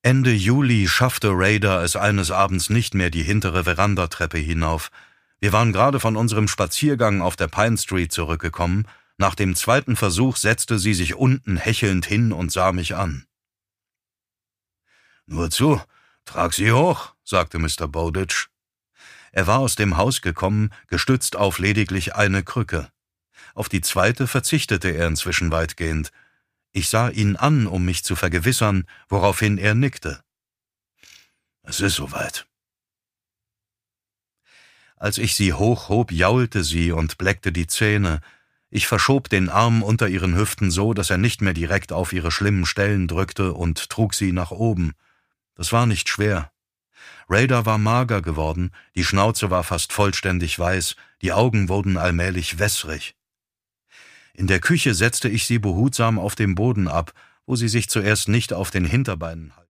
Ende Juli schaffte Raider es eines Abends nicht mehr die hintere Verandatreppe hinauf. Wir waren gerade von unserem Spaziergang auf der Pine Street zurückgekommen. Nach dem zweiten Versuch setzte sie sich unten hechelnd hin und sah mich an. »Nur zu, trag sie hoch«, sagte Mr. Bowditch. Er war aus dem Haus gekommen, gestützt auf lediglich eine Krücke. Auf die zweite verzichtete er inzwischen weitgehend. Ich sah ihn an, um mich zu vergewissern, woraufhin er nickte. »Es ist soweit.« Als ich sie hochhob, jaulte sie und bleckte die Zähne. Ich verschob den Arm unter ihren Hüften so, dass er nicht mehr direkt auf ihre schlimmen Stellen drückte, und trug sie nach oben. Das war nicht schwer. Raider war mager geworden, die Schnauze war fast vollständig weiß, die Augen wurden allmählich wässrig. In der Küche setzte ich sie behutsam auf dem Boden ab, wo sie sich zuerst nicht auf den Hinterbeinen